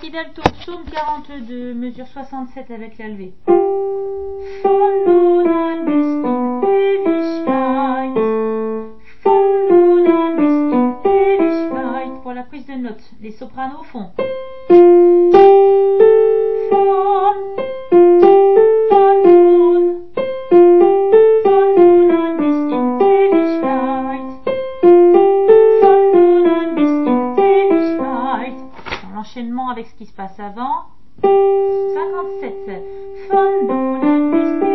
Fidèle tour, psaume 42, mesure 67 avec la levée. Von nun an bis in Ewigkeit. Von nun an bis in Ewigkeit. Pour la prise de notes, les sopranos au fond. Von nun an bis in Ewigkeit. Von nun an bis in Ewigkeit. Dans l'enchaînement avec ce qui se passe avant. 57. Von nun an bis